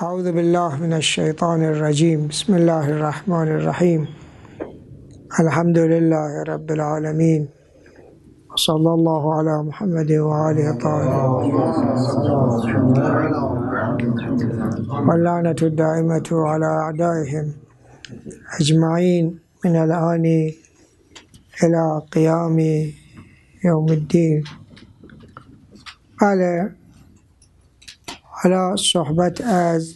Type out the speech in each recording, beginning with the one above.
أعوذ بالله من الشيطان الرجيم. بسم الله الرحمن الرحيم. الحمد لله رب العالمين، وصلى الله على محمد وآله الطاهرين، واللعنة الدائمة على أعدائهم أجمعين من الآن إلى قيام يوم الدين. بله، حالا صحبت از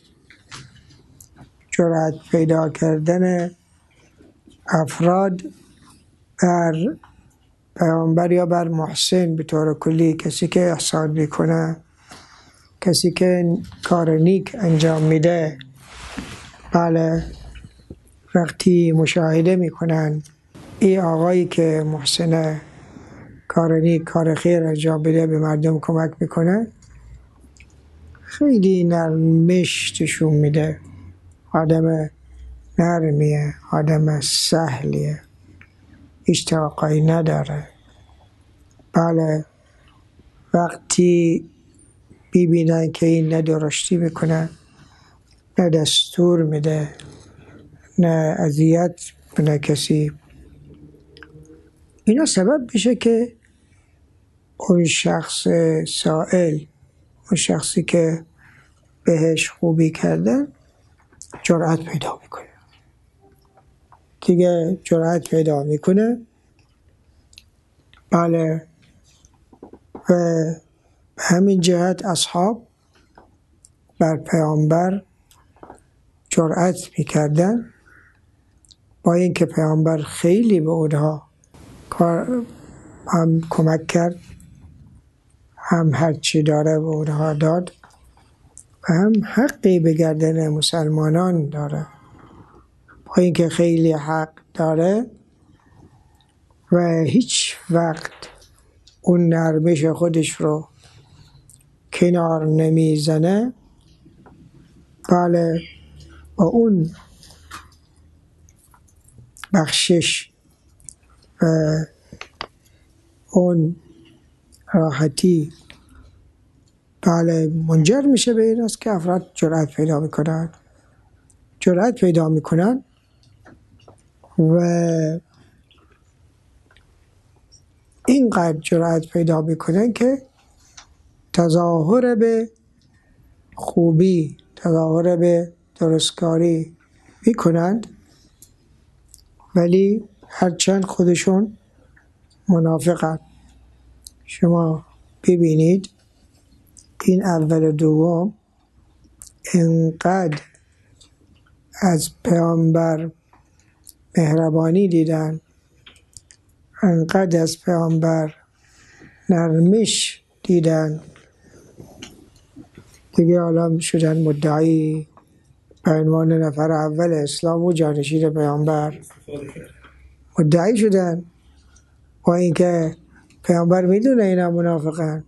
جرأت پیدا کردن افراد بر پیامبر یا بر محسن به طور کلی، کسی که احسان میکنه، کسی که کار نیک انجام میده. بله، وقتی مشاهده میکنن این آقایی که محسنه، کار نیک، کار خیر انجام میده، به مردم کمک میکنه، خیلی نرمش نشون میده، آدم نرمیه، آدم سهلیه، هیچ توقعی نداره. بله، وقتی ببینن که این نه درشتی میکنه، نه دستور میده، نه اذیت کنه کسی، اینا سبب میشه که اون شخص سائل، اون شخصی که بهش خوبی کردن، جرأت پیدا میکنه. دیگه جرأت پیدا میکنه. بله، و به همین جهت اصحاب بر پیامبر جرأت میکردن، با اینکه پیامبر خیلی به اونها هم کمک کرد، هم هرچی داره به اونها داد، و هم حقی به گردن مسلمانان داره. با اینکه خیلی حق داره و هیچ وقت اون نرمش خودش رو کنار نمیزنه. بله، با اون بخشش و اون راحتی، بله، منجر میشه به این است که افراد جرأت پیدا میکنن و اینقدر جرأت پیدا میکنن که تظاهر به خوبی، تظاهر به درستکاری میکنند، ولی هرچند خودشون منافقند. شما ببینید این اول و دوم اینقدر از پیامبر مهربانی دیدن، اینقدر از پیامبر نرمش دیدن، دیگه حالا شدن مدعی به عنوان نفر اول اسلام و جانشین پیامبر، مدعی شدن، با اینکه پیامبر میدونه اینا منافقن.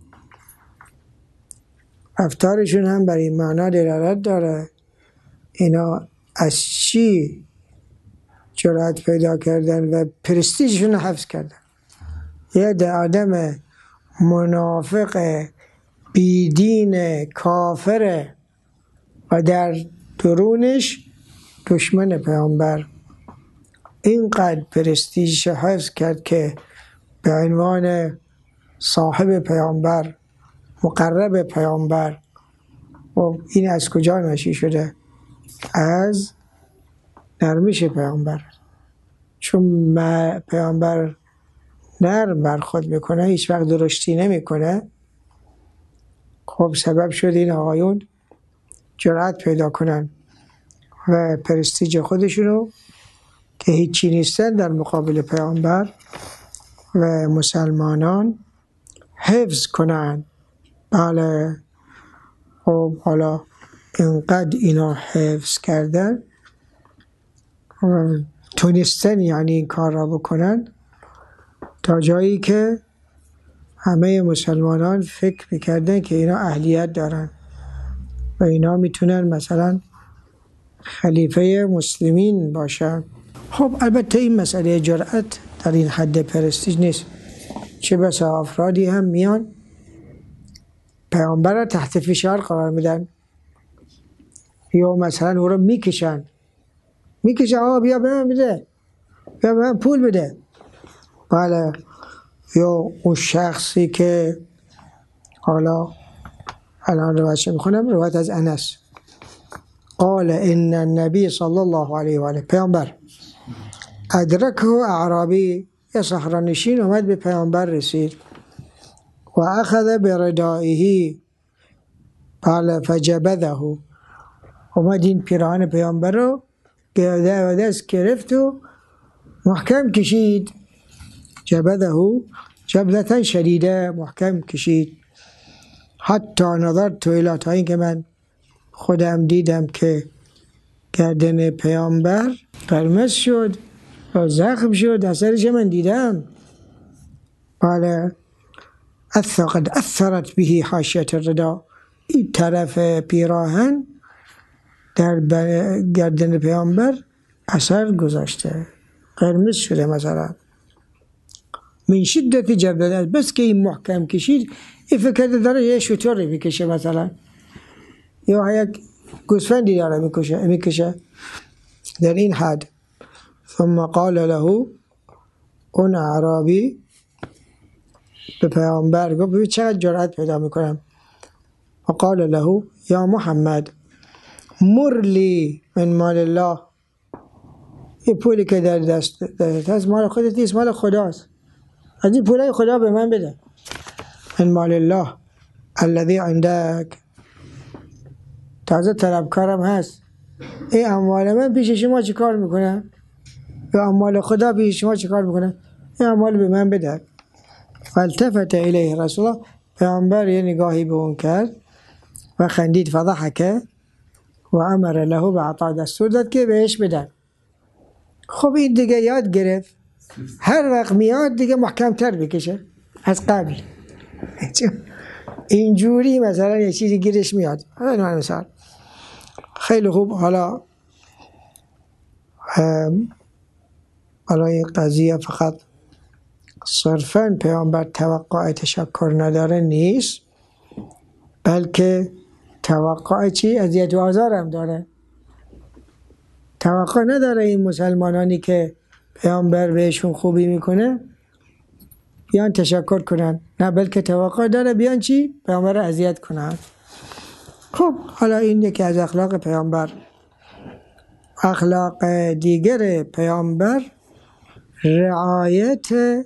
رفتارشون هم بر این معنا دلالت داره اینا از چی جرأت پیدا کردن و پرستیژشون رو حفظ کردن. یه آدم منافق بیدین کافر و در درونش دشمن پیامبر، اینقدر پرستیژش حفظ کرد که به عنوان صاحب پیامبر، مقرب پیامبر. و این از کجا ناشی شده؟ از نرمش پیامبر. چون پیامبر نرم برخورد میکنه، هیچ وقت درشتی نمیکنه، خب سبب شد این آقایون جرأت پیدا کنن و پرستیژ خودشونو که هیچی نیستن در مقابل پیامبر و مسلمانان حفظ کنن. بله، خب حالا اینقدر اینا حفظ کردن و تونستن یعنی این کار را بکنن تا جایی که همه مسلمانان فکر میکردن که اینا اهلیت دارن و اینا میتونن مثلا خلیفه مسلمین باشن. خب البته این مسئله جرأت در این حد پرستیژ نیست، چه بسا افرادی هم میان پیامبر را تحت فشار قرار میدن، یا مثلا او رو میکشن آقا بیا به من بده، بیا به من پول بده. بله. یا اون شخصی که حالا الان روایت میخونم، روایت از انس قال ان النبی صلی الله علیه و آله، پیامبر، ادرکه اعرابی، یه صحرانشین اومد به پیامبر رسید، و اخذ بردائه، بله، فجبذه، اومد این پیراهن پیامبر رو دست گرفت و محکم کشید. جبذه جبذة شدیده، محکم کشید. حتی نظرت الی، تا این که من خودم دیدم که گردن پیامبر قرمز شد و زخم شد، اثرش من دیدم. بله. قد اثرت به حاشیة الرداء، این طرف پیراهن در گردن پیامبر اثر گذاشته، قرمز شده مثلا. من شدت جبذه، بس که این محکم کشید، این فکر داره یه شطوری میکشه مثلا، یا یک گوسفندی داره میکشه در این حد. ثم قال له، اون اعرابی به پیامبر گفت ببین چقدر جرأت پیدا میکنم، و قال له یا محمد مر لی من مال الله، این پولی که در دست هست مال خودت نیست، مال خداست، از این پولای خدا به من بده. من مال الله الذي عندك، تازه طلبکارم هست، این اموال من پیش شما چی کار میکنه؟ یا اموال خدا پیش شما چی کار میکنه؟ این اموال به من بده. فالتفت الیه رسول الله، پیامبر یه نگاهی به اون کرد و خندید، فضحک و امر له بعطا، دستور داد که بهش بدن. خب این دیگه یاد گرفت هر وقت میاد دیگه محکم تر بکشه از قبل، اینجوری مثلا یه چیزی گیرش میاد. مثلا خیلی خوب. حالا این قضیه فقط صرفاً پیامبر توقع تشکر نداره نیست، بلکه توقع چی؟ اذیت و آزار هم داره. توقع نداره این مسلمانانی که پیامبر بهشون خوبی میکنه بیان تشکر کنن، نه، بلکه توقع داره بیان چی؟ پیامبر رو اذیت کنن. خب حالا این یکی از اخلاق پیامبر. اخلاق دیگر پیامبر رعایت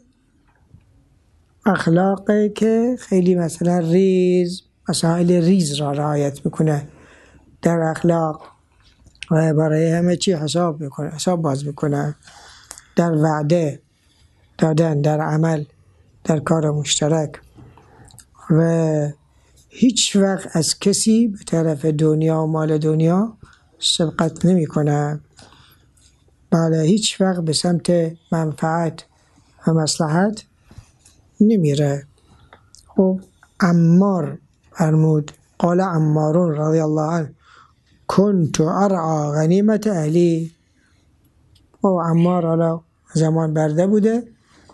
اخلاقی که خیلی مثلا مسائل ریز را رعایت میکنه در اخلاق و برای همه چی حساب باز میکنه، در وعده دادن، در عمل، در کار مشترک، و هیچ وقت از کسی به طرف دنیا و مال دنیا سبقت نمی کنه. بله، هیچ وقت به سمت منفعت و مصلحت نمیره. خب عمار فرمود، قال عمارون رضی الله عنه كنت ارعى غنیمت اهلی. و عمار حالا زمان برده بوده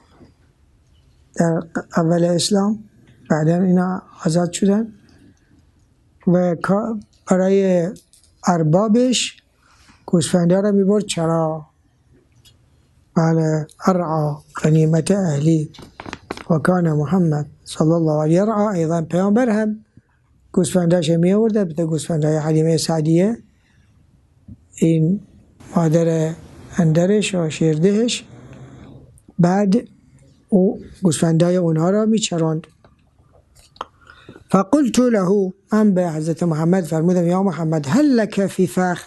در اول اسلام، بعدا اینا آزاد شدن و برای اربابش گوسفنده را میبرد چرا. بله، ارعى غنیمت اهلی. و کان محمد صلی الله علیه و آله ایضا، پیامبر هم گوسفنده‌اش می آورد، به گوسفندهای حلیمه سعدیه، این مادر اندرش و شیردهش، بعد او گوسفندهای اونها را می چراند. فقلت له، من به حضرت محمد فرمودم یا محمد هل لک فی فخ،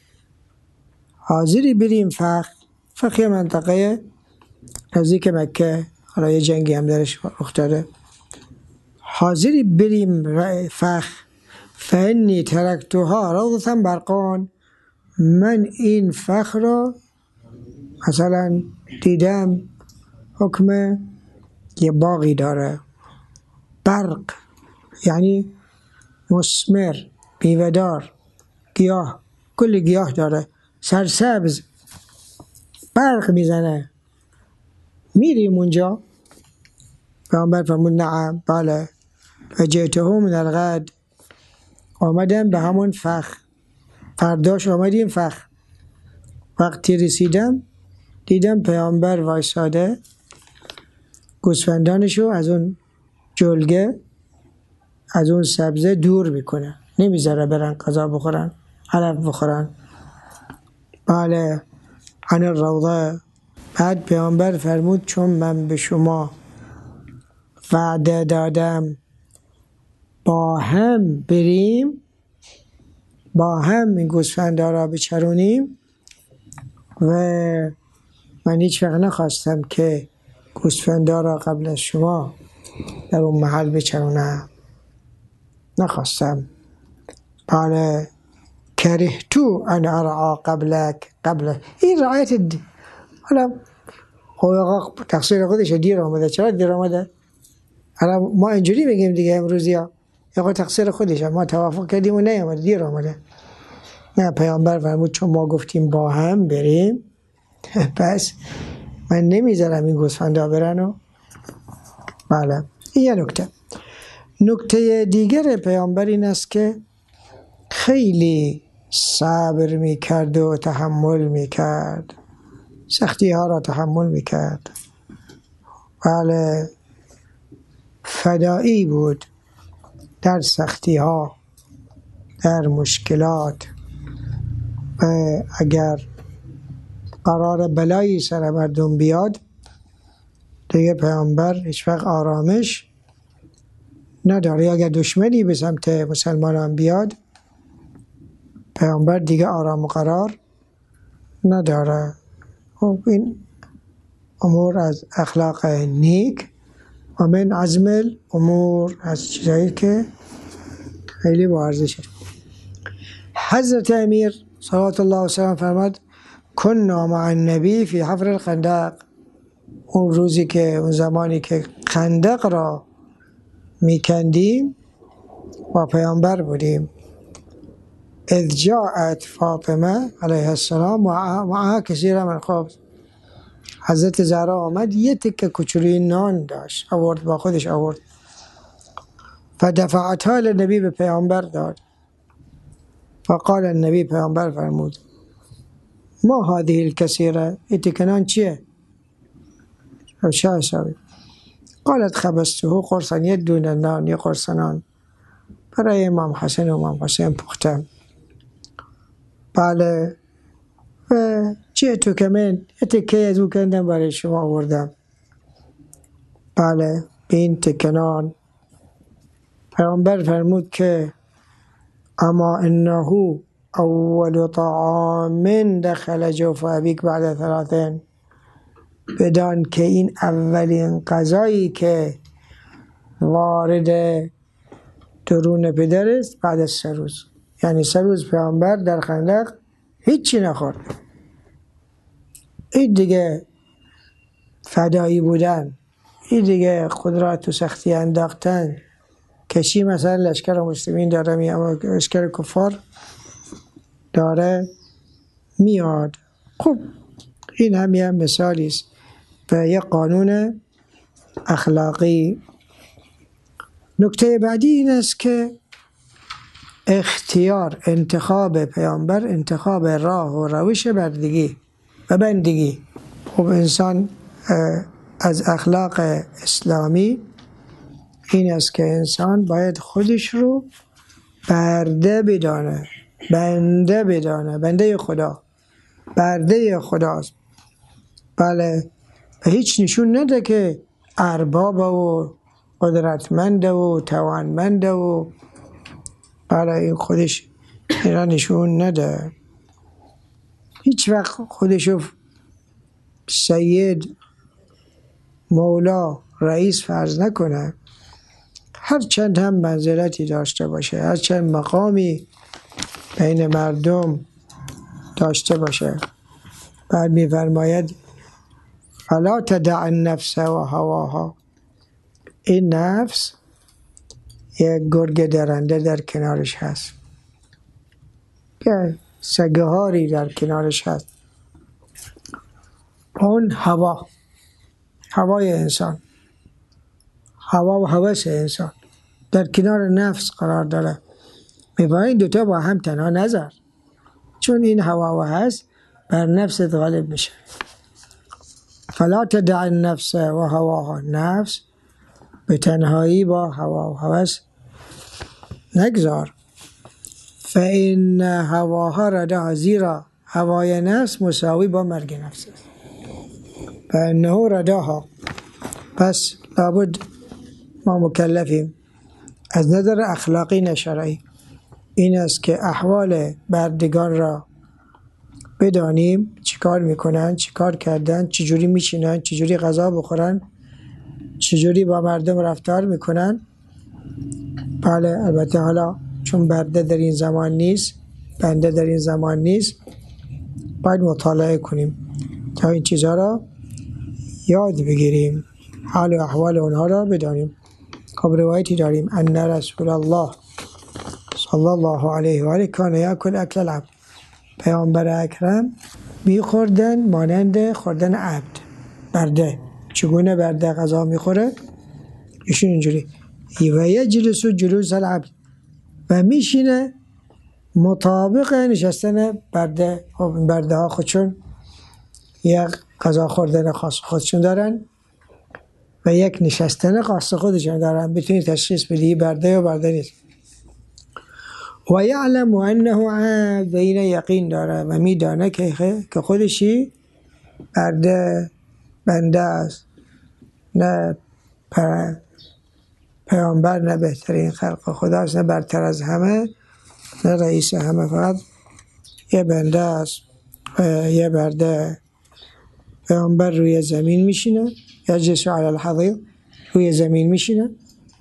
حاضری بریم فخ یه منطقه نزدیک مکه، حالا یه جنگی هم درش افتاده، حاضری بریم فخ؟ فانی ترکتها روضة برقان، من این فخ را مثلا دیدم حکم یه باغی داره، برق یعنی مثمر، میوه‌دار، گیاه، کلی گیاه داره، سرسبز، برق میزنه، میریم اونجا؟ پیامبر فرمود نعم، بله. فجئته من الغد، آمدم به همون فخ فرداش آمدیم فخ. وقتی رسیدم دیدم پیامبر وایساده گوسفندانشو از اون جلگه، از اون سبزه دور میکنه، نمیذاره برن غذا بخورن، علف بخورن. بله، عن الروضه. بعد پیامبر فرمود چون من به شما وعده دادم با هم بریم، با هم این گوسفندا را بچرونیم، و من هیچ وقت نخواستم که گوسفندا را قبل از شما در اون محل بچرونم، نخواستم. بله، کرهتو ان ارعا قبل این رعایت حالا آقا تقصیر خودش، دیر آمده. چرا دیر آمده؟ حالا ما اینجوری بگیم دیگه امروزی ها، آقا تقصیر خودشه، ما توافق کردیم و نیامده، دیر آمده. نه، پیامبر فرمود چون ما گفتیم با هم بریم پس من نمیذارم این گوسفندا برن. و بله، این یه نکته. نکته دیگر پیامبر این است که خیلی صبر میکرد و تحمل میکرد، سختی ها را تحمل میکرد. بله، فدایی بود در سختی ها، در مشکلات. و اگر قرار بلایی سر مردم بیاد دیگه پیامبر هیچ وقت آرامش نداره. اگر دشمنی به سمت مسلمانان بیاد پیامبر دیگه آرام و قرار نداره. خب این امور از اخلاق نیک و من عزم الامور، از چیزایی که خیلی با ارزشه. حضرت امیر صلوات الله و سلام فرماد کنا مع النبی فی حفر الخندق. اون روزی که اون زمانی که خندق را میکندیم با پیامبر بودیم. اذ جاءت فاطمه علیه السلام معها کثیر من الخبز. حضرت زهرا آمد یه تکه کوچولی نان داشت، آورد با خودش آورد. فدفعتها للنبی، به پیامبر داد. فقال النبی، پیامبر فرمود ما هذه الكثيره، این تکه نان چیه؟ چه حسابی؟ قالت خبزته قرصا، یه دونه نان، یه قرص نان برای امام حسن و امام حسین پختم. بله، و چه تو کمن یه تکه از او کندم برای شما آوردم. بله، به این تکه نان پیامبر فرمود که اما انه اول طعام دخل جوف ابیک بعد 3، بدان که این اولین غذایی که وارد درون پدر است بعد از 3 روز. یعنی 3 روز پیامبر در خندق هیچی نخورد. این دیگه فدایی بودن، این دیگه قدرت و سختی انداختن. کشی مثلا لشکر مسلمین داره میاد، لشکر کفار داره میاد. خب این هم یه مثالی است و یه قانون اخلاقی. نکته بعدی این است که اختیار، انتخاب پیامبر، انتخاب راه و روش بردگی و بندگی. خب انسان از اخلاق اسلامی این است که انسان باید خودش رو برده بدانه، بنده بدانه، بنده خدا، برده خداست. بله، و هیچ نشون نده که ارباب و قدرتمند و توانمند و بله این خودش اینا نشون نده. هیچ وقت خودشو سید، مولا، رئیس فرض نکنه. هر چند هم منزلتی داشته باشه، هر چند مقامی بین مردم داشته باشه. بعد می‌فرماید فلا تدع النفس و هواها، این نفس یک گرگ درنده در کنارش هست، که سگهاری در کنارش هست. اون هوای انسان، هوا و هوس انسان در کنار نفس قرار داره. می‌فرماید این دوتا با هم تنها نذار. چون این هوا و هست بر نفست غالب میشه. فلا تدع النفس و هواها، نفس به تنهایی با هوا و هوس نگذار. فإن هواها ردها، زیرا هوای نفس مساوی با مرگ نفس است. فإنه رداها، پس لابد ما مکلفیم از نظر اخلاقی نه شرعی این است که احوال بردگان را بدانیم، چیکار میکنن، چیکار کردن، چجوری میشینن، چجوری غذا بخورن، چجوری با مردم رفتار میکنن. بله البته حالا چون برده در این زمان نیست، بنده در این زمان نیست، باید مطالعه کنیم تا این چیزها را یاد بگیریم، حال و احوال اونها را بدانیم. خب روایتی داریم ان رسول الله صلی الله علیه و آله کان یاکل اکل العبد، پیامبر اکرم میخوردن مانند خوردن عبد، برده. چگونه برده غذا میخوره؟ ایشون اینجوری و یجلس جلوس العبد، و میشینه مطابق نشستن برده. خب برده ها خودشون یک غذا خوردن خاص خودشون دارن و یک نشستن خاص خودشون دارن، بتونی تشخیص بدی برده یا برده نیست. و یعلم انه عبد، و این یقین داره و میدانه که خودشی برده، بنده است، نه پیامبر، نه بهترین خلق خداست، نه برتر از همه، نه رئیس همه، فقط یه بنده است. یه برده. پیامبر روی زمین میشینه، یجلس علی الحضیر، روی زمین میشینه،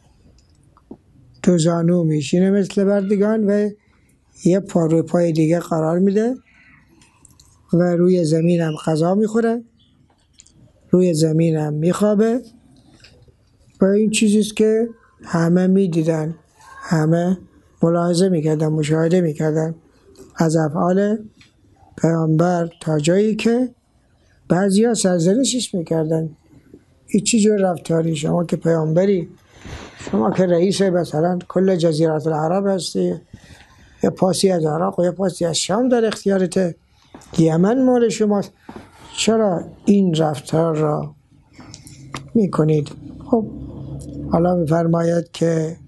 تو زانو میشینه مثل بردگان و یه پا روی پای دیگه قرار میده و روی زمین هم غذا میخوره، روی زمین هم میخوابه. و این چیزیست که همه میدیدن، همه ملاحظه میکردن، مشاهده میکردن از افعال پیامبر، تا جایی که بعضی ها سرزنشش میکردن. هیچی جور رفتاری، شما که پیامبری، شما که رئیس مثلا کل جزیرات العرب هستی، یه پاسی از عراق و یه پاسی از شام در اختیارته، یمن مال شماست، چرا این رفتار را میکنید؟ خب حالا میفرماید که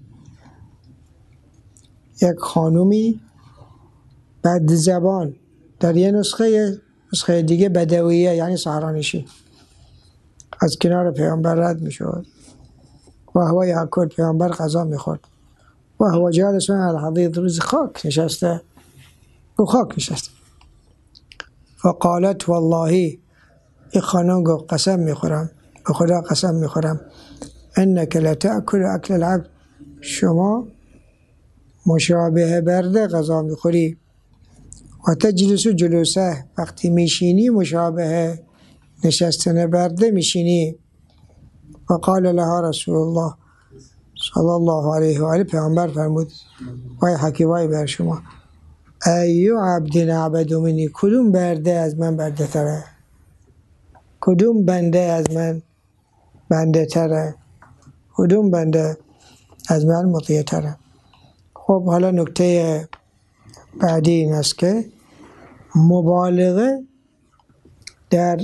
یک خانومی بد زبان در یه نسخه دیگه بدویه، یعنی صحرانشین، از کنار پیامبر رد میشود و هوا یاکل، پیامبر غذا میخورد و هوا جالس علی الحضیر، روز خاک نشسته، رو خاک نشسته. فقالت والله، این خانم گفت قسم میخورم، به خدا قسم میخورم، انک لتأکل اکل العبد، شما مشابه برده غذا میخوری، و تجلس جلوسه، وقتی میشینی مشابه نشستن برده میشینی. و قال لها رسول الله صلی الله علیه و آله، پیامبر فرمود وای حکی وای بر شما، ایو عبد اعبد منی، کدوم برده از من برده تره، کدوم بنده از من بنده تره، کدوم بنده از من مطیع تره. خب حالا نکته بعدی این است که مبالغه در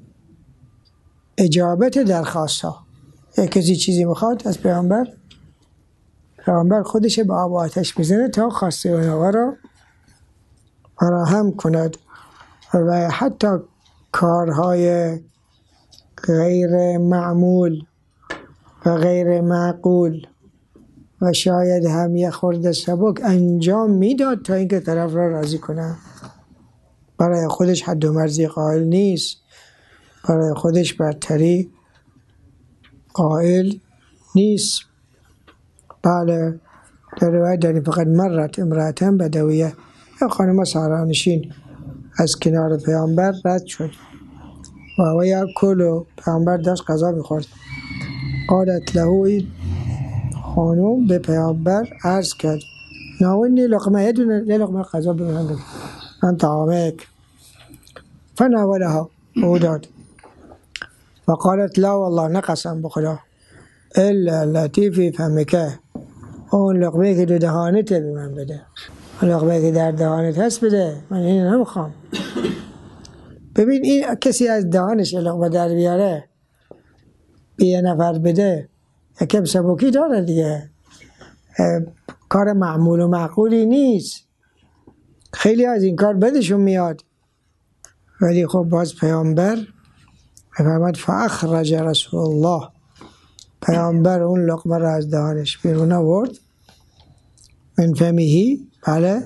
اجابت درخواست ها. یک کسی چیزی میخواد از پیامبر خودش به آب و آتش میزنه تا خواسته اونها را فراهم کند، و حتی کارهای غیر معمول و غیر معقول و شاید هم یه خورده سبک انجام میداد تا اینکه طرف را راضی کنه. برای خودش حد و مرزی قائل نیست، برای خودش برتری قائل نیست. بله در روایت داریم فقط مرت امرأتن بدویه، یا خانم صحرانشین از کنار پیامبر رد شد و یاکل، و پیامبر داشت غذا میخورد. قالت له، این خانم به پیامبر عرض کرد ناولنی لقمه، یه دونه لقمه غذا بگیرم من طعامک. فناولها، او داد. و قالت لا والله، نه قسم بخدا، الا التي فی فمک، اون لقمه که دو دهانته به من بده. لقمه که در دهانت هست بده، من اینو نمیخوام. ببین این کسی از دهانش لقمه در بیاره به یه نفر بده، یکم سبکی داره دیگه، کار معمول و معقولی نیست. خیلی از این کار بدشون میاد. ولی خب باز پیامبر میفرماد فاخرج رسول الله، پیامبر اون لقمه را از دهانش بیرون آورد، من فمیهی، بله،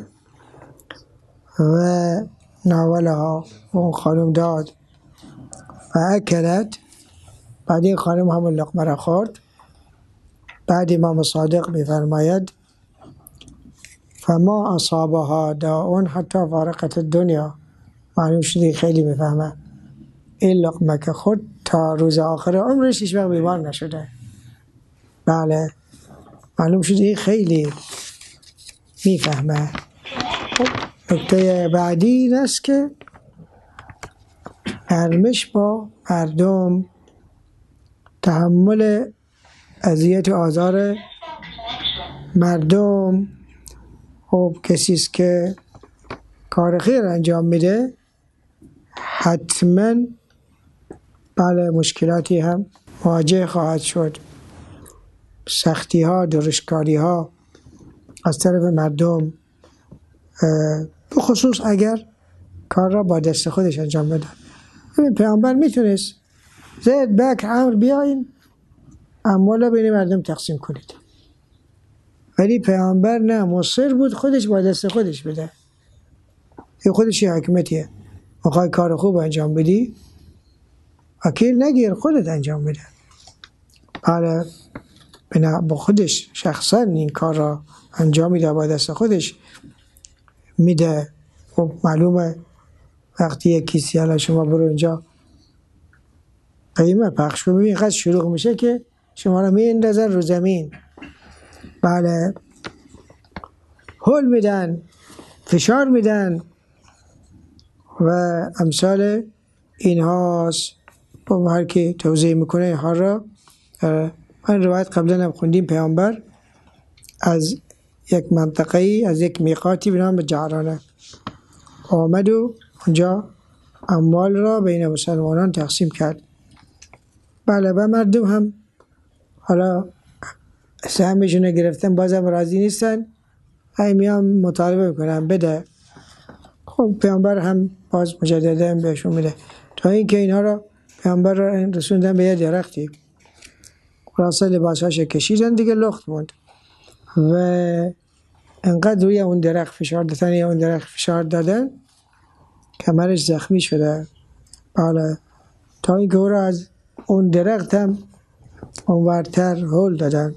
و ناولها، اون خانم داد، و اکلت، بعد این خانم همون لقمه را خورد. بعد امام صادق میفرماید فما اصابها داء حتی فارقت الدنیا. معلوم شدی خیلی میفهمه این لقمه که خورد تا روز آخر عمرش هیچ وقت بیمار نشده. بله، معلوم شدی خیلی میفهمه. نکته بعدی این است که نرمش با مردم، تحمل اذیت و آزار مردم. خب کسی است که کار خیر انجام میده حتما بله مشکلاتی هم مواجه خواهد شد، سختی ها، درشکاری ها از طرف مردم، بخصوص اگر کار را با دست خودش انجام بده. این پیامبر میتونست زید، بکر، عمرو بیاین اموالا بین مردم تقسیم کنید، ولی پیامبر نه، مصر بود خودش با دست خودش بده. این خودش یه حکمتیه. میخوای کار خوب انجام بدی، وکیل نگیر، خودت انجام بده. بله، با خودش شخصا این کار را انجام میده، با دست خودش میده. خب معلومه وقتی یک کسی حالا شما برو اینجا قیمه پخش رو ببین، قد شروع میشه که شما را میندازن رو زمین. بله، هول میدن، فشار میدن و امثال این هاست. با هر که توضیح میکنه اینها را. من روایت قبلا هم خوندیم، پیامبر از یک منطقه‌ای، از یک میقاتی به نام جعرانه آمد و اونجا اموال را بین مسلمانان تقسیم کرد. بله، و مردم هم حالا سهمشون رو گرفتن، بازم راضی نیستن، هی میان مطالبه میکنن بده. خب پیامبر هم باز مجددا بهشون میده، تا اینکه اینها را پیامبر را رسوندن به یه درختی، خلاصه لباساش کشیدن دیگه، لخت موند و انقدر روی اون درخت فشار دادن، یا اون درخت فشار دادن کمرش زخمی شده. بله، تا اینکه او را از اون درخت هم اونورتر هول دادن.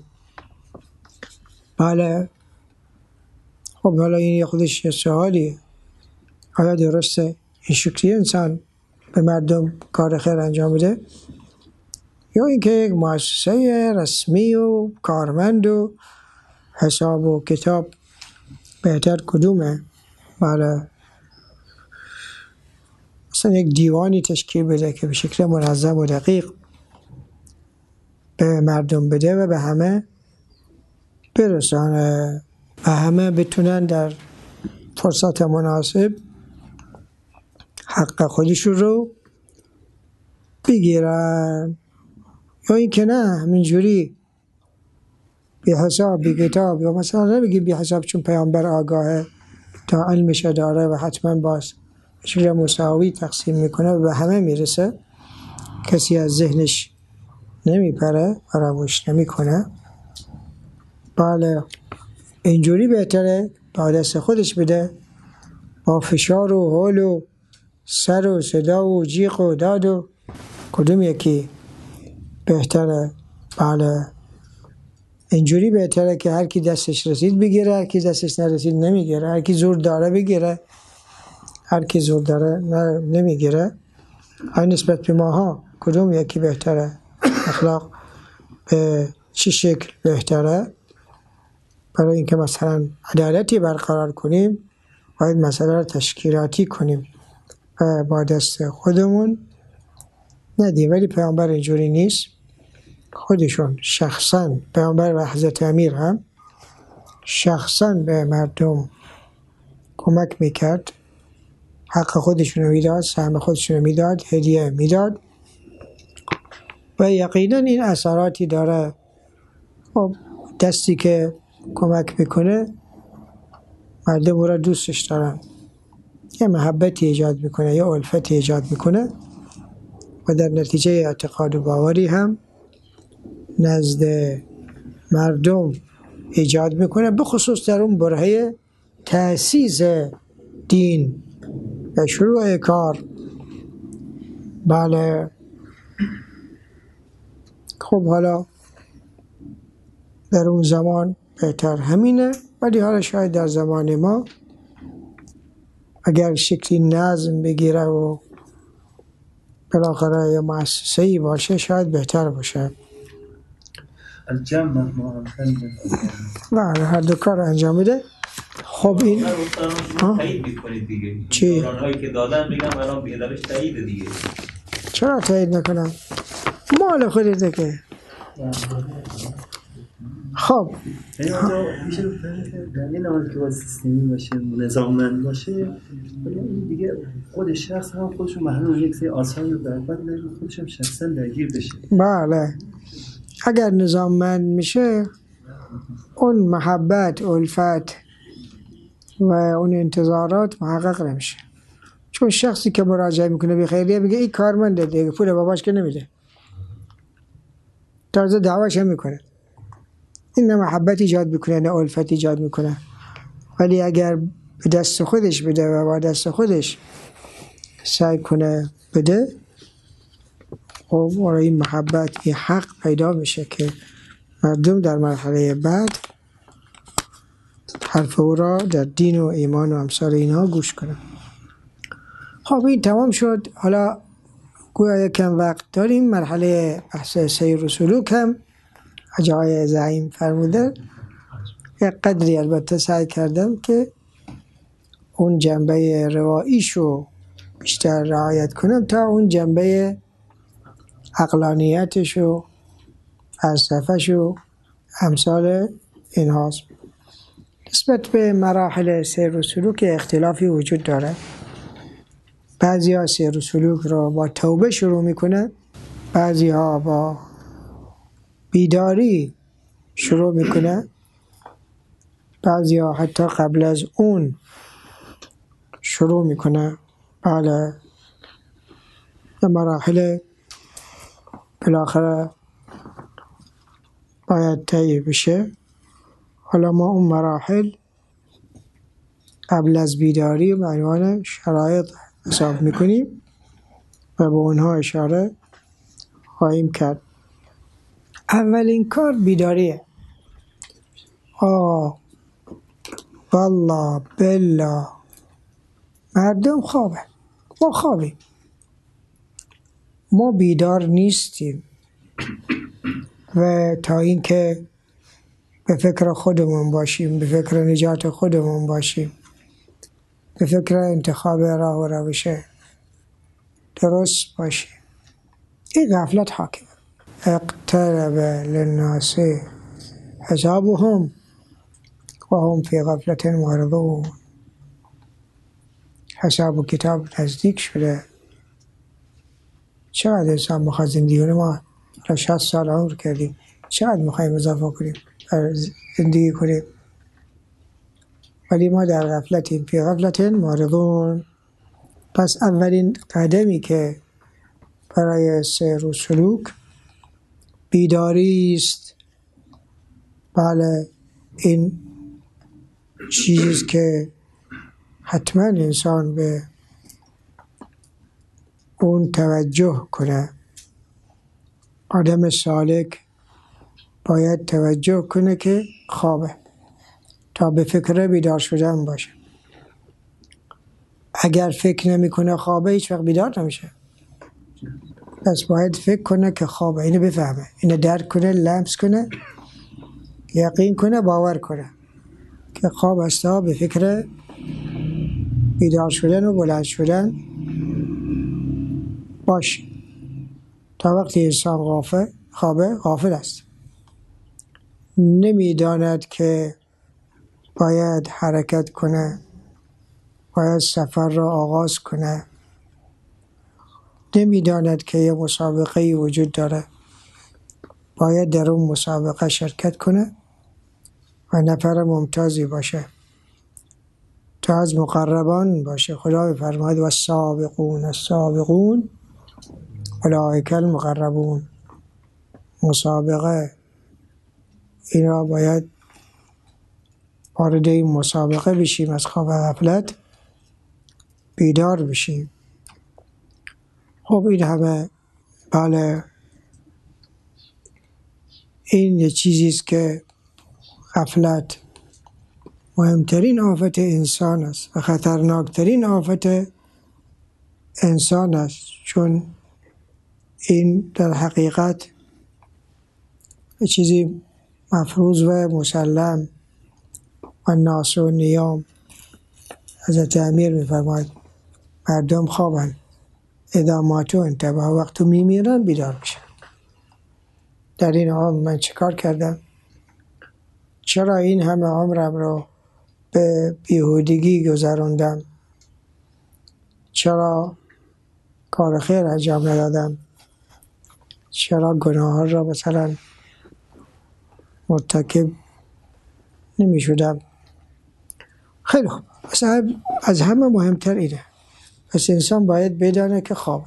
بله، خب حالا این خودش یه سوالیه، آیا درسته این شکلی انسان به مردم کار خیر انجام بده، یا اینکه یک مؤسسه رسمی و کارمند و حساب و کتاب بهتر کدومه؟ بله، مثلا یک دیوانی تشکیل بده که به شکل منظم و دقیق به مردم بده و به همه برسانه و همه بتونن در فرصت مناسب حق خودشون رو بگیرن. یا این که نه، همینجوری بی حساب بی کتاب، یا مثلا نمیگیم بی حساب چون پیامبر آگاهه تا علمش داره و حتما باز شکل مساوی تقسیم میکنه و به همه میرسه، کسی از ذهنش نمیپره، فراموش نمیکنه. بله، اینجوری بهتره با دست خودش بده، با فشار و هول و سر و صدا و جیغ و داد و کدوم یکی بهتره؟ بله، اینجوری بهتره که هر کی دستش رسید بگیره، هر کی دستش نرسید نمیگیره، هر کی زور داره بگیره، هر کی زور داره نمیگیره. های نسبت به ماها کدوم یکی بهتره؟ اخلاق به چی شکل بهتره؟ برای اینکه مثلا عدالتی برقرار کنیم باید مسئله رو تشکیلاتی کنیم و با دست خودمون ندیم. ولی پیامبر اینجوری نیست، خودشون شخصا، پیامبر و حضرت امیر هم شخصا به مردم کمک میکرد، حق خودشونو میداد، سهم خودشونو میداد، هدیه میداد و یقینا این اثراتی داره. خب دستی که کمک میکنه مردم او را دوستش دارن، یه محبتی ایجاد میکنه، یه الفتی ایجاد میکنه و در نتیجه اعتقاد و باوری هم نزد مردم ایجاد میکنه، به خصوص در اون برهه تأسیس دین و شروع کار. بله. خب حالا در اون زمان بهتر همینه، ولی حالا شاید در زمان ما اگر شکلی نظم بگیره و بالاخره یه مؤسسه‌ای باشه شاید بهتر باشه. بله هر دو کار انجام بده. خب این تایید میکنید دیگه. چی؟ دورانهایی که دادن میگم الان به ادارش تایید دیگه. چرا تایید نکنم؟ مال خودته که. خب میشه در این حال که باید سیستمی باشه، نظاممند باشه، ولی این دیگه خود شخص هم خودشو محروم یک سری آثار رو در بعد خودشم شخصا درگیر بشه. بله اگر نظاممند میشه اون محبت، الفت و اون انتظارات محقق نمیشه، چون شخصی که مراجعه میکنه به خیریه میگه این کارمنده دیگه، پول باباش که نمیده، تازه دعواش هم میکنه. این نه محبت ایجاد میکنه نه الفت ایجاد میکنه. ولی اگر به دست خودش بده و با دست خودش سعی کنه بده، خب برای این محبت این حق پیدا میشه که مردم در مرحله بعد حرف او را در دین و ایمان و امثال اینها گوش کنن. خب این تمام شد. حالا گویا کم وقت داریم، مرحله بحث سیر و سلوک هم آقای زعیم فرمودن، یک قدری البته سعی کردم که اون جنبه رواییشو بیشتر رعایت کنم تا اون جنبه عقلانیتشو، فلسفه‌شو، امثال اینهاست. نسبت به مراحل سیر و سلوک اختلافی وجود داره. بعضی ها سیر و سلوک رو با توبه شروع میکنن، بعضی ها با بیداری شروع میکنن، بعضی ها حتی قبل از اون شروع میکنن. بله مراحل بالاخره باید طی بشه. حالا ما اون مراحل قبل از بیداری به عنوان شرایط حساب میکنیم و به اونها اشاره خواهیم کرد. اولین کار بیداریه. والله بالله مردم خوابه، ما خوابیم، ما بیدار نیستیم و تا اینکه به فکر خودمون باشیم، به فکر نجات خودمون باشیم، به فکر انتخاب راه و روش درست باشیم، این غفلت حاکمه. اقترب للناس حسابهم و هم فی غفلت معرضون. حساب و کتاب نزدیک شده. چقدر انسان میخواد زندگی کنه؟ ما 60 سال عمر کردیم، چقدر میخوایم اضافه کنیم زندگی کنیم؟ ولی ما در غفلتیم، فی غفلت معرضون. پس اولین قدمی که برای سیر و سلوک بیداری است. بله این چیز که حتما انسان به اون توجه کنه. آدم سالک باید توجه کنه که خوابه تا به فکر بیدار شدن باشه. اگر فکر نمیکنه خوابه هیچ وقت بیدار نمیشه. پس باید فکر کنه که خوابه، اینو بفهمه، اینو درک کنه، لمس کنه، یقین کنه، باور کنه که خواب است، به فکر بیدار شدن و بلند شدن باشه. تا وقتی انسان غافل است، نمیداند که باید حرکت کنه، باید سفر را آغاز کنه، نمیداند که یه مسابقه وجود داره، باید در اون مسابقه شرکت کنه و نفر ممتازی باشه تا از مقربان باشه. خدا می‌فرماید و السابقون السابقون اولئک المقربون. مسابقه، اینا باید وارد این مسابقه بشیم، از خواب غفلت بیدار بشیم. خب این همه، بله، این یه چیزی است که غفلت مهمترین آفت انسان است و خطرناکترین آفت انسان است، چون این در حقیقت یه چیزی مفروض و مسلم و ناس و نیام. حضرت امیر می‌فرماید مردم خوابن، اذا ماتوا انتبهوا، وقتی میمیرن بیدار میشن. در این عمر من چیکار کردم؟ چرا این همه عمرم رو به بیهودگی گذراندم؟ چرا کار خیر انجام ندادم؟ چرا گناه را مثلا مرتکب نمی شدم؟ خیلی خوب، از همه مهمتر اینه. پس انسان باید بدانه که خوابه.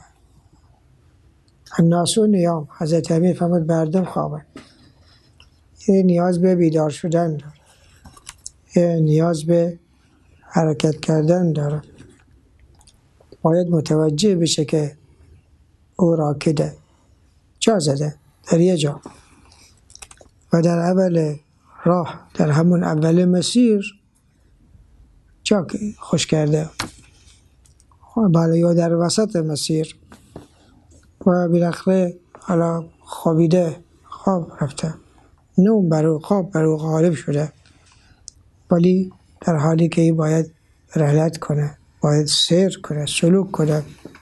الناس نیام، حضرت امیر فرمود مردم خوابه. یه نیاز به بیدار شدن داره، یه نیاز به حرکت کردن داره. باید متوجه بشه که او راکده، جا زده در یه جا و در اول راه، در همون اول مسیر جا خوش کرده، بله، یا در وسط مسیر و بالاخره حالا خوابیده، خواب رفته، نوم برو، خواب برو غالب شده، ولی در حالی که باید رحلت کنه، باید سیر کنه، سلوک کنه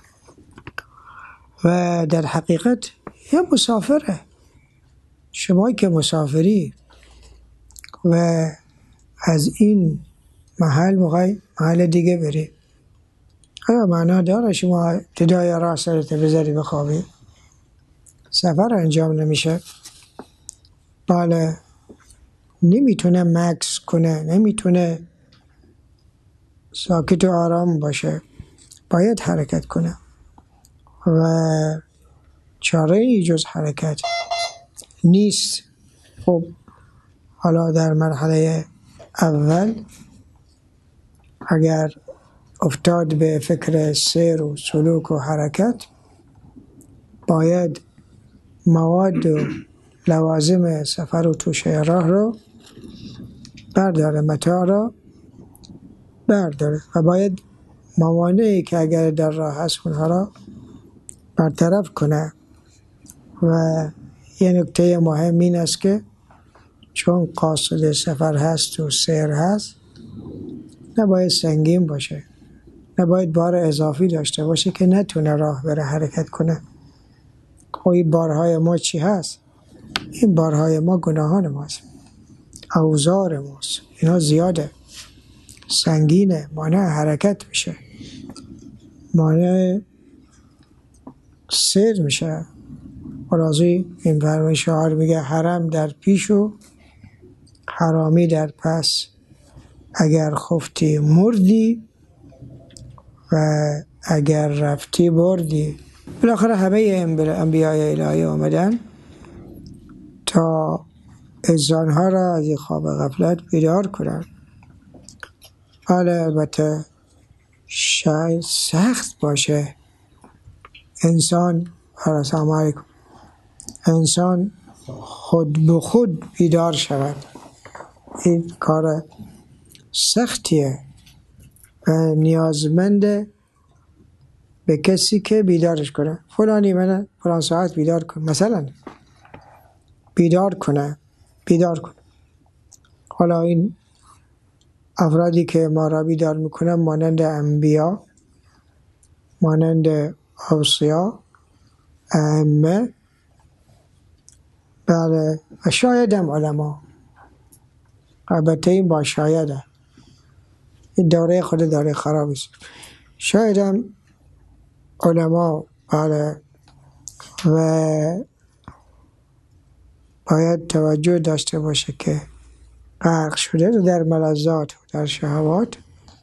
و در حقیقت یه مسافره. شما که مسافری و از این محل میخوای محل دیگه بری، آیا معنا داره شما ابتدای راه سرت بذاری بخوابی؟ سفر انجام نمیشه. بله، نمیتونه مکس کنه، نمیتونه ساکت و آرام باشه، باید حرکت کنه و چاره ای جز حرکت نیست. خب حالا در مرحله اول اگر افتاد به فکر سیر و سلوک و حرکت، باید مواد و لوازم سفر و توشه راه رو برداره، متاع رو برداره و باید موانعی که اگر در راه هست اونها را برطرف کنه. و یه نکته مهم این است که چون قاصد سفر هست و سیر هست، نباید سنگین باشه، نباید بار اضافی داشته باشه که نتونه راه بره، حرکت کنه. خب این بارهای ما چی هست؟ این بارهای ما گناهان ماست، اوزار ماست، اینا زیاده، سنگینه، مانع حرکت میشه، مانع سیر میشه. قرازی این فرمای شعار میگه حرم در پیش و حرامی در پس، اگر خفتی مردی و اگر رفتی بردی. بالاخره همه انبیای الهی آمدن تا انسانها را از خواب غفلت بیدار کنن. حالا البته شاید سخت باشه انسان، السلام علیکم، انسان خود به خود بیدار شود. این کار سختیه و نیازمند به کسی که بیدارش کنه. فلانی من فلان ساعت بیدار کن، مثلا بیدار کنه. حالا این افرادی که ما را بیدار میکنن مانند انبیا، مانند اوصیا، ائمه، بله، و شاید هم علما. البته این با شایده، این دوره خود دوره خرابی است. شاید هم علما بله و باید توجه داشته باشه که غرق شده در ملذات و در شهوات،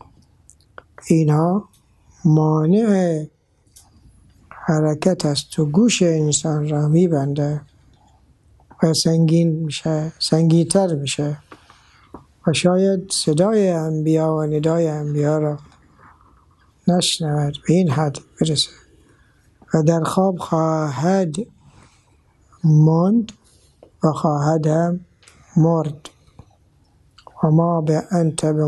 اینها مانع حرکت است و گوش انسان را میبنده و سنگین‌تر میشه و شاید صدای انبیا و ندای انبیا را نشنود، به این حد برسه و در خواب خواهد ماند و خواهد هم مرد. و ما به انت به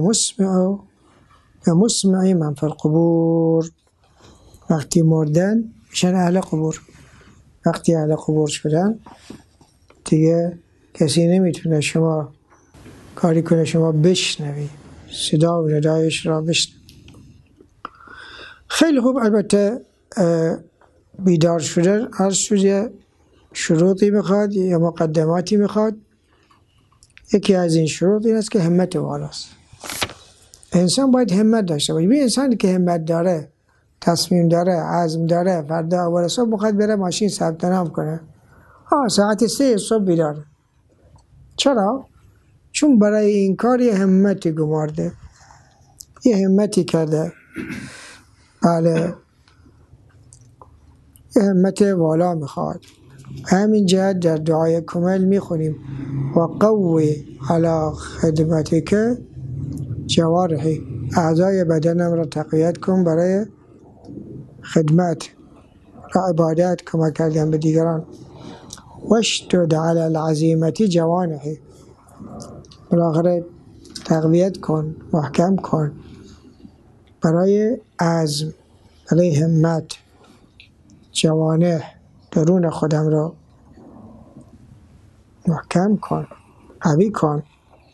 مسمع من فی القبور. وقتی مردن میشن اهل قبور. وقتی اهل قبور شدن دیگه کسی نمیتونه شما کاری کنه شما بشنوی صدا و ندایش را بشنوی. خیلی خوب. البته بیدار شدن عرض شده شروطی میخواد یا مقدماتی میخواد. یکی از این شروط این است که همت والاست. انسان باید همت داشته باشه. این انسانی که همت داره، تصمیم داره، عزم داره، فردا اول صبح بخواد بره ماشین ثبت نام کنه، ساعت 3 صبح بیداره. چرا؟ چون برای این کار یه همتی گمارده، یه همتی کرده. بله، یه همت والا میخواد. همین جهت در دعای کمل میخونیم و قوی علی خدمتک جوارحی، اعضای بدنم را تقویت کن برای خدمت و عبادت، کمک کردن به دیگران. واشدد علی العزیمت جوانحی، بالاخره تقویت کن، محکم کن برای عزم، برای همت، جوانح، درون خودم را محکم کن، قوی کن.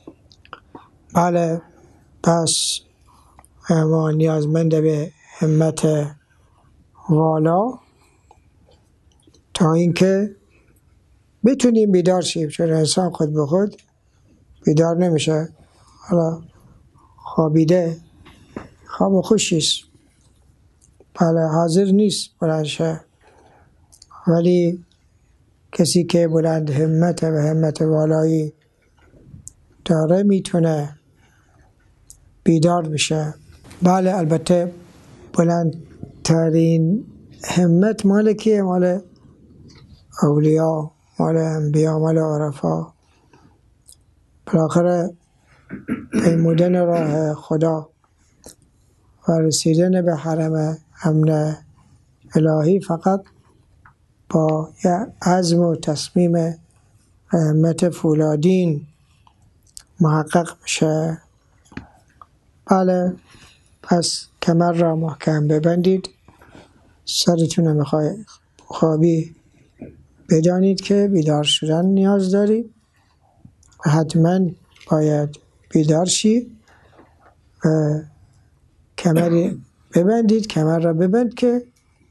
بله، پس ما نیازمند به همت والا تا اینکه بتونیم بیدار شیم، چون انسان خود به خود بیدار نمیشه. حالا خوابیده، خواب خوشیست، بله، حاضر نیست بلند شه، ولی کسی که بلند همت و همت والایی داره میتونه بیدار بشه. بله، البته بلندترین همت مال کیه؟ مال اولیا، مال انبیا، مال عرفا. بالاخره پیمودن راه خدا و رسیدن به حرم امن الهی فقط با یه عزم و تصمیم و همت فولادین محقق میشه. بله، پس کمر را محکم ببندید، سرتون رو میخوای خوابی بدانید که بیدار شدن نیاز داری و حتما باید بیدار شی و کمر ببندید، کمر را ببند که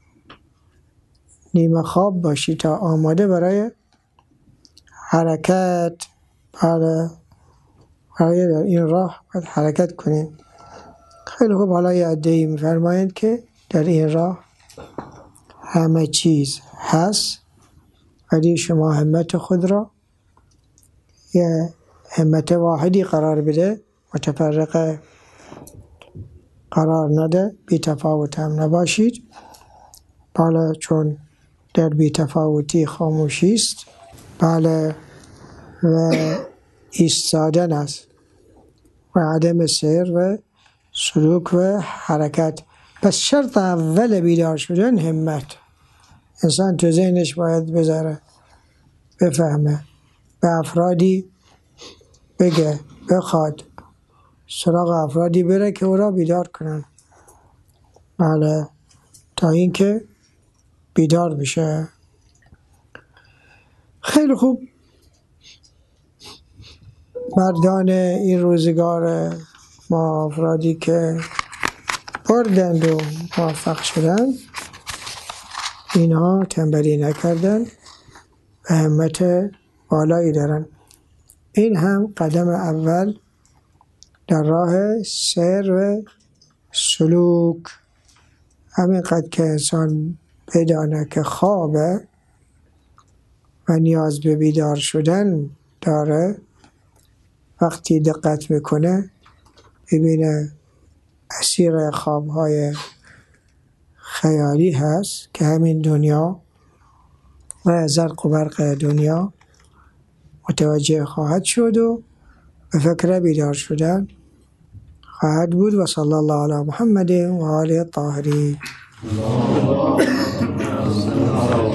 نیمه خواب باشی تا آماده برای حرکت. بله، برای در این راه باید حرکت کنیم. خیلی خوب. حالا یه عده‌ای می‌فرمایند که در این راه همه چیز هست، ولی شما همت خود را یه همت واحدی قرار بده، متفرقه قرار نده، بی تفاوت هم نباشید. بله، چون در بی تفاوتی خاموشی است. بله، و ایستادن است و عدم سیر و سلوک و حرکت. پس شرط اول بیدار شدن همت. انسان تو ذهنش باید بذاره، بفهمه، به افرادی بگه، بخواد، سراغ افرادی بره که او را بیدار کنن. بله، تا اینکه بیدار بشه. خیلی خوب. مردان این روزگار ما، افرادی که بردند و موفق شدن، اینها تنبلی نکردن و همت بالایی دارن. این هم قدم اول در راه سیر و سلوک. همینقدر که انسان بدانه که خوابه و نیاز به بیدار شدن داره، وقتی دقت میکنه ببینه اسیر خوابهای خیالی هست که همین دنیا و زرق و برق دنیا متوجه خواهد شد و به فکر بیدار شدن خواهد بود. و صلی الله علی محمد و آله الطاهرین.